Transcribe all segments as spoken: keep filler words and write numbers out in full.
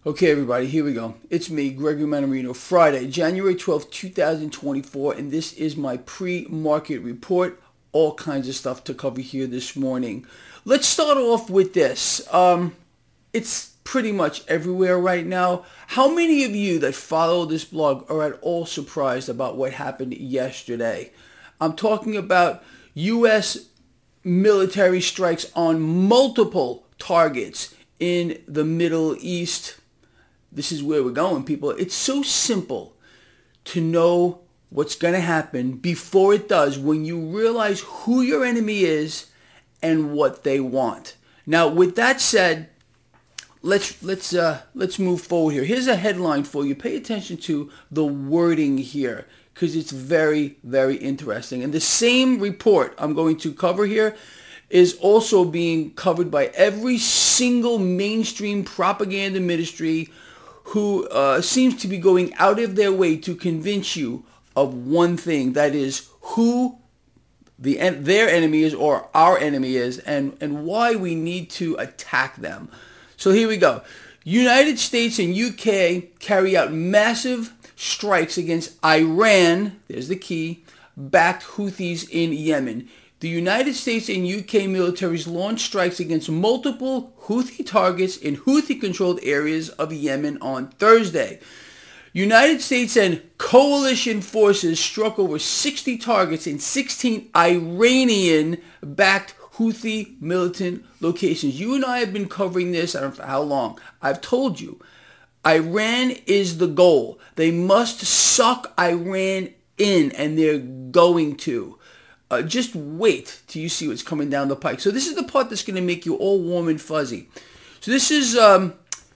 Okay, everybody, here we go. It's me, Gregory Mannarino, Friday, January twelfth, two thousand twenty-four, and this is my pre-market report. All kinds of stuff to cover here this morning. Let's start off with this. Um, it's pretty much everywhere right now. How many of you that follow this blog are at all surprised about what happened yesterday? I'm talking about U S military strikes on multiple targets in the Middle East. This is where we're going, people. It's so simple to know what's going to happen before it does when you realize who your enemy is and what they want. Now, with that said, let's let's uh, let's move forward here. Here's a headline for you. Pay attention to the wording here because it's very, very interesting. And the same report I'm going to cover here is also being covered by every single mainstream propaganda ministry who uh, seems to be going out of their way to convince you of one thing, that is who the their enemy is or our enemy is, and, and why we need to attack them. So here we go. United States and U K carry out massive strikes against Iran, there's the key, backed Houthis in Yemen. The United States and U K militaries launched strikes against multiple Houthi targets in Houthi-controlled areas of Yemen on Thursday. United States and coalition forces struck over sixty targets in sixteen Iranian-backed Houthi militant locations. You and I have been covering this, I don't know for how long. I've told you, Iran is the goal. They must suck Iran in, and they're going to. Uh, just wait till you see what's coming down the pike. So this is the part that's going to make you all warm and fuzzy. So this is um,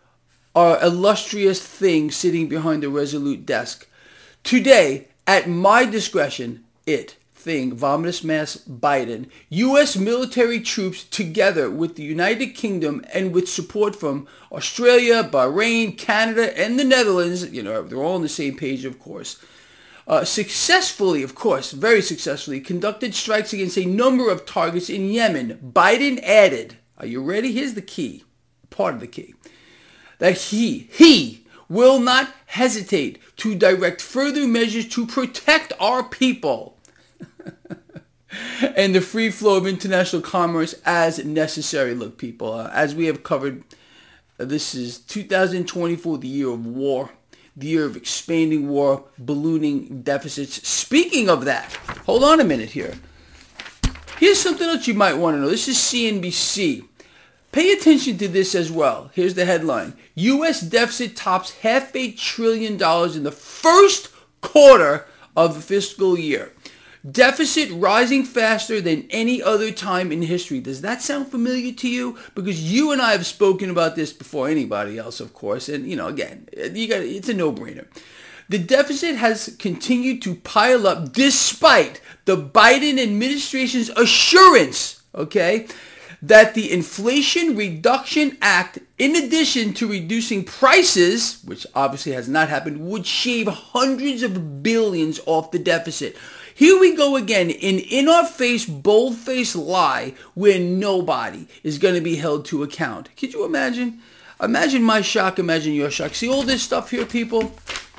our illustrious thing sitting behind the Resolute desk. Today, at my discretion, it, thing, vomitous mass Biden, U S military troops together with the United Kingdom and with support from Australia, Bahrain, Canada, and the Netherlands, you know, they're all on the same page, of course, Uh, successfully, of course, very successfully, conducted strikes against a number of targets in Yemen. Biden added, are you ready? Here's the key, part of the key, that he, he will not hesitate to direct further measures to protect our people and the free flow of international commerce as necessary. Look, people, uh, as we have covered, uh, this is two thousand twenty-four, the year of war. The year of expanding war, ballooning deficits. Speaking of that, hold on a minute here. Here's something else you might want to know. This is C N B C. Pay attention to this as well. Here's the headline. U S deficit tops half a trillion dollars in the first quarter of the fiscal year. Deficit rising faster than any other time in history. Does that sound familiar to you? Because you and I have spoken about this before anybody else, of course. And, you know, again, you got it's a no-brainer. The deficit has continued to pile up despite the Biden administration's assurance, okay, that the Inflation Reduction Act, in addition to reducing prices, which obviously has not happened, would shave hundreds of billions off the deficit. Here we go again, an in-our-face, bold-faced lie where nobody is going to be held to account. Could you imagine? Imagine my shock, imagine your shock. See all this stuff here, people?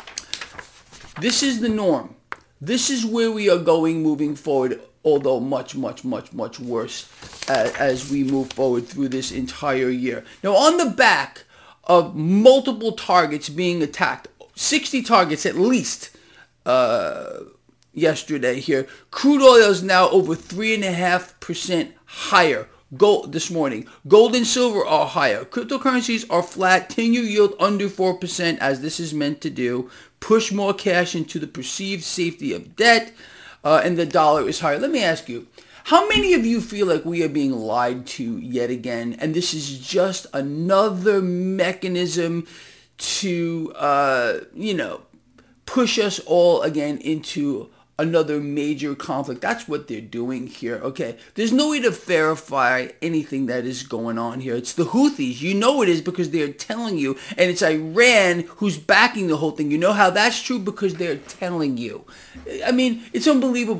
This is the norm. This is where we are going moving forward, although much, much, much, much worse as, as we move forward through this entire year. Now, on the back of multiple targets being attacked, sixty targets at least, uh... yesterday here. Crude oil is now over three point five percent higher. Gold this morning. Gold and silver are higher. Cryptocurrencies are flat. ten-year yield under four percent, as this is meant to do. Push more cash into the perceived safety of debt. Uh, and the dollar is higher. Let me ask you, how many of you feel like we are being lied to yet again? And this is just another mechanism to, uh, you know, push us all again into another major conflict. That's what they're doing here, okay? There's no way to verify anything that is going on here. It's the Houthis. You know it is because they're telling you. And it's Iran who's backing the whole thing. You know how that's true? Because they're telling you. I mean, it's unbelievable.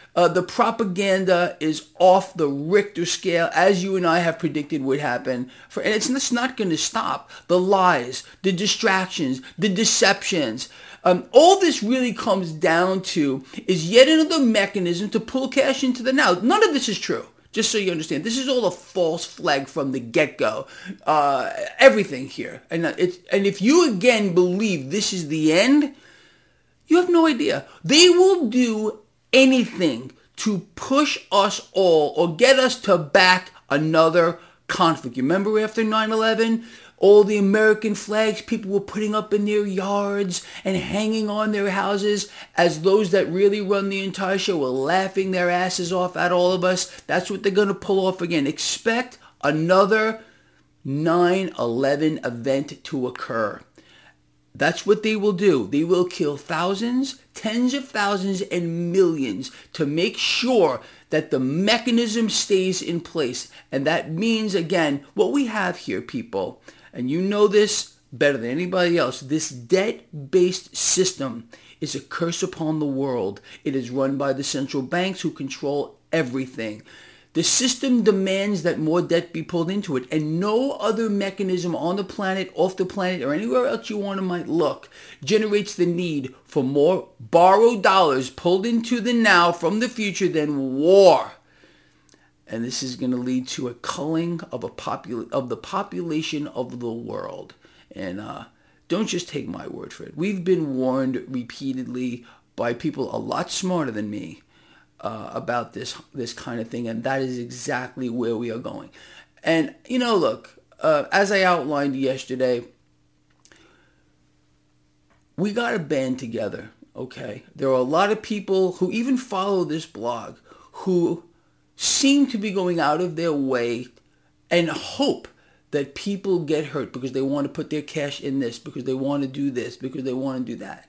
Uh, the propaganda is off the Richter scale, as you and I have predicted would happen. For, and it's, it's not going to stop. The lies, the distractions, the deceptions. Um, all this really comes down to is yet another mechanism to pull cash into the now. None of this is true. Just so you understand, this is all a false flag from the get-go. Uh, everything here. And, it's, and if you again believe this is the end, you have no idea. They will do anything to push us all or get us to back another conflict. You remember after nine eleven, all the American flags people were putting up in their yards and hanging on their houses as those that really run the entire show were laughing their asses off at all of us. That's what they're going to pull off again. Expect another nine eleven event to occur. That's what they will do. They will kill thousands, tens of thousands, and millions to make sure that the mechanism stays in place. And that means, again, what we have here, people, and you know this better than anybody else, this debt-based system is a curse upon the world. It is run by the central banks who control everything. The system demands that more debt be pulled into it, and no other mechanism on the planet, off the planet, or anywhere else you want to might look generates the need for more borrowed dollars pulled into the now from the future than war. And this is going to lead to a culling of a popul- of the population of the world. And uh, don't just take my word for it. We've been warned repeatedly by people a lot smarter than me Uh, about this this kind of thing, and that is exactly where we are going. And, you know, look, uh, as I outlined yesterday, we got to band together, okay? There are a lot of people who even follow this blog who seem to be going out of their way and hope that people get hurt because they want to put their cash in this, because they want to do this, because they want to do that.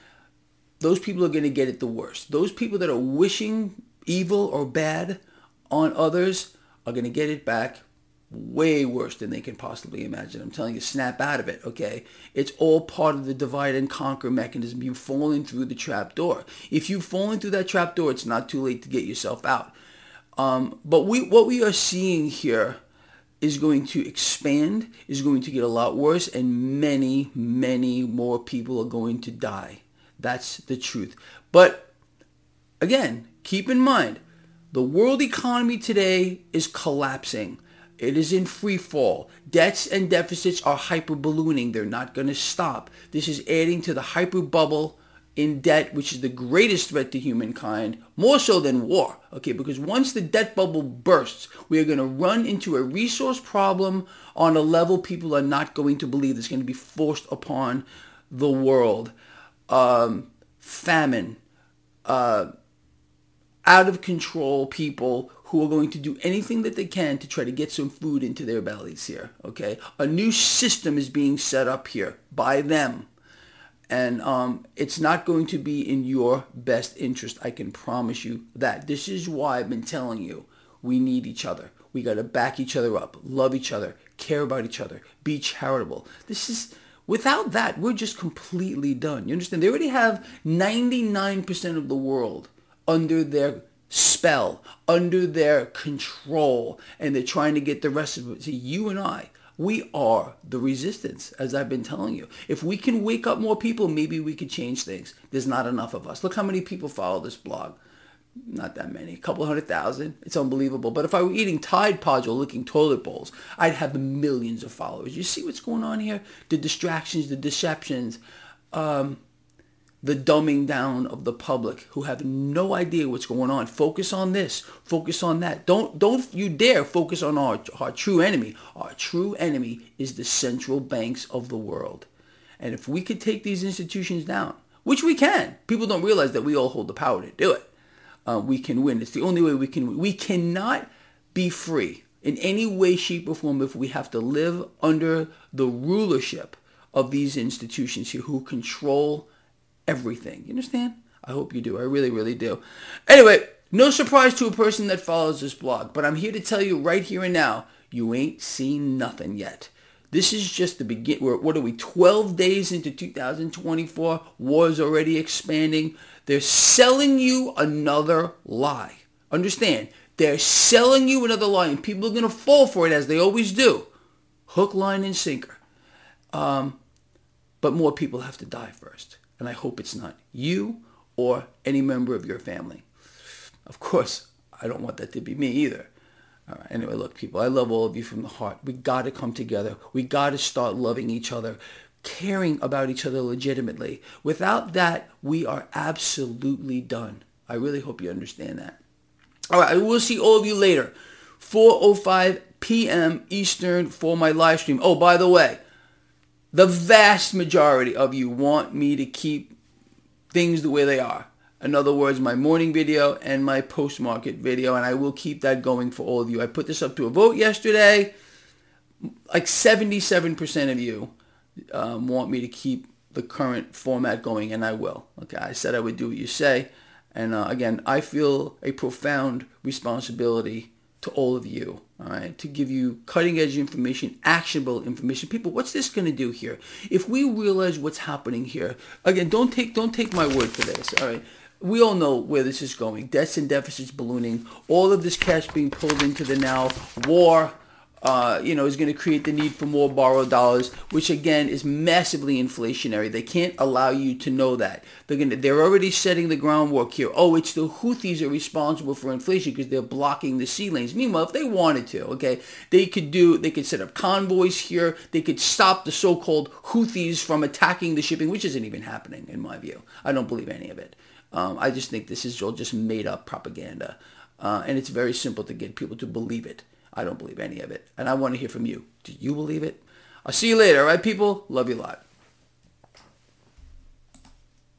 Those people are going to get it the worst. Those people that are wishing evil or bad on others are going to get it back way worse than they can possibly imagine. I'm telling you, snap out of it, okay? It's all part of the divide and conquer mechanism. You've fallen through the trap door. If you've fallen through that trap door, it's not too late to get yourself out. Um, but we, what we are seeing here is going to expand, is going to get a lot worse, and many, many more people are going to die. That's the truth. But again, keep in mind, the world economy today is collapsing. It is in free fall. Debts and deficits are hyper ballooning. They're not going to stop. This is adding to the hyper bubble in debt, which is the greatest threat to humankind, more so than war. Okay, because once the debt bubble bursts, we are going to run into a resource problem on a level people are not going to believe that's going to be forced upon the world. Um, famine, uh, out of control people who are going to do anything that they can to try to get some food into their bellies here, okay? A new system is being set up here by them. And um, it's not going to be in your best interest. I can promise you that. This is why I've been telling you we need each other. We got to back each other up, love each other, care about each other, be charitable. This is... Without that, we're just completely done. You understand? They already have ninety-nine percent of the world under their spell, under their control, and they're trying to get the rest of it. See, you and I, we are the resistance, as I've been telling you. If we can wake up more people, maybe we could change things. There's not enough of us. Look how many people follow this blog. Not that many, a couple hundred thousand. It's unbelievable. But if I were eating Tide Pods or licking toilet bowls, I'd have millions of followers. You see what's going on here? The distractions, the deceptions, um, the dumbing down of the public who have no idea what's going on. Focus on this. Focus on that. Don't don't you dare focus on our, our true enemy. Our true enemy is the central banks of the world. And if we could take these institutions down, which we can, people don't realize that we all hold the power to do it. Uh, we can win. It's the only way we can win. We cannot be free in any way, shape, or form if we have to live under the rulership of these institutions here who control everything. You understand? I hope you do. I really, really do. Anyway, no surprise to a person that follows this blog, but I'm here to tell you right here and now, you ain't seen nothing yet. This is just the begin. We're, what are we, twelve days into two thousand twenty-four? War's already expanding. They're selling you another lie. Understand, they're selling you another lie, and people are going to fall for it as they always do. Hook, line, and sinker. Um, but more people have to die first. And I hope it's not you or any member of your family. Of course, I don't want that to be me either. All right. Anyway, look, people, I love all of you from the heart. We got to come together. We got to start loving each other, caring about each other legitimately. Without that, we are absolutely done. I really hope you understand that. All right, I will see all of you later, four oh five p.m. Eastern for my live stream. Oh, by the way, the vast majority of you want me to keep things the way they are. In other words, my morning video and my post-market video, and I will keep that going for all of you. I put this up to a vote yesterday. Like seventy-seven percent of you um, want me to keep the current format going, and I will. Okay, I said I would do what you say. And uh, again, I feel a profound responsibility to all of you, all right, to give you cutting-edge information, actionable information. People, what's this going to do here? If we realize what's happening here, again, don't take don't take my word for this, all right? We all know where this is going. Debts and deficits ballooning. All of this cash being pulled into the now war, uh, you know, is going to create the need for more borrowed dollars, which again is massively inflationary. They can't allow you to know that. They're going to, they're already setting the groundwork here. Oh, it's the Houthis are responsible for inflation because they're blocking the sea lanes. Meanwhile, if they wanted to, okay, they could do, they could set up convoys here. They could stop the so-called Houthis from attacking the shipping, which isn't even happening in my view. I don't believe any of it. Um, I just think this is all just made up propaganda. Uh, and it's very simple to get people to believe it. I don't believe any of it. And I want to hear from you. Do you believe it? I'll see you later, all right, people? Love you a lot.